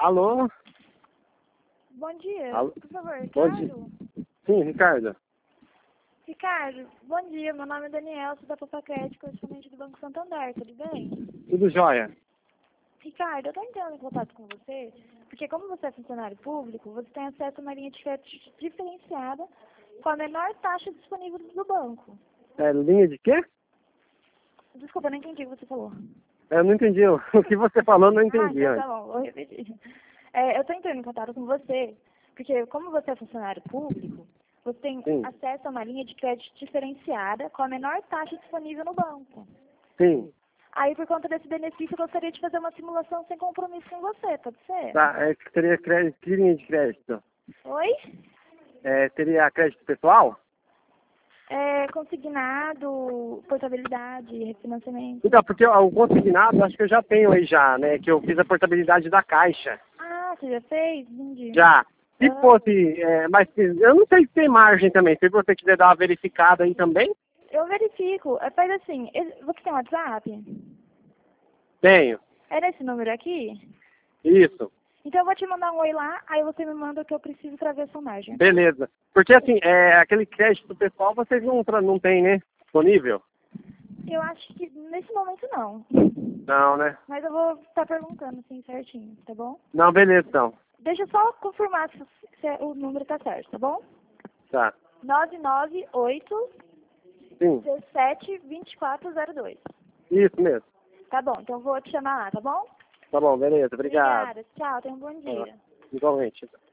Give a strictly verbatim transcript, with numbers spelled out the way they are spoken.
Alô? Bom dia. Alô? Por favor, Bom Ricardo? dia. Sim, Ricardo. Ricardo, bom dia. Meu nome é Daniel, sou da Papacred, correspondente do Banco Santander, tudo bem? Tudo jóia? Ricardo, eu estou entrando em contato com você, porque como você é funcionário público, você tem acesso a uma linha de crédito diferenciada com a menor taxa disponível do banco. É, linha de quê? Desculpa, eu não entendi o que você falou. Eu não entendi. O o que você falou, eu não Ah, entendi então antes. tá bom, vou repetir. É, eu estou entrando em contato com você, porque como você é funcionário público, você tem Sim. acesso a uma linha de crédito diferenciada com a menor taxa disponível no banco. Sim. Aí, por conta desse benefício, eu gostaria de fazer uma simulação sem compromisso com você, pode ser? Tá, é, que teria crédito, que linha de crédito? Oi? É, teria crédito pessoal? É, consignado, portabilidade, refinanciamento. Então, porque ó, o consignado, acho que eu já tenho aí já, né? Que eu fiz a portabilidade da Caixa. Ah, você já fez? Entendi. Já. Se Ah, fosse, é, mas eu não sei se tem margem também. Se você quiser dar uma verificada aí também? eu verifico. É, faz assim, ele- você tem WhatsApp? Tenho. É nesse número aqui? Isso. Então eu vou te mandar um oi lá, aí você me manda o que eu preciso pra ver a sua margem. Beleza. Porque assim, é, aquele crédito pessoal vocês não, tra- não tem, né? Disponível? Eu acho que nesse momento não. Não, né? Mas eu vou estar perguntando assim certinho, tá bom? Não, beleza então. Deixa eu só confirmar se, se o número tá certo, tá bom? Tá. nove nove oito, Sim. dezessete, vinte e quatro zero dois. Isso mesmo. Tá bom, então eu vou te chamar lá, tá bom? Tá bom, beleza. Obrigado. Obrigada. Tchau, tenha um bom dia. Igualmente.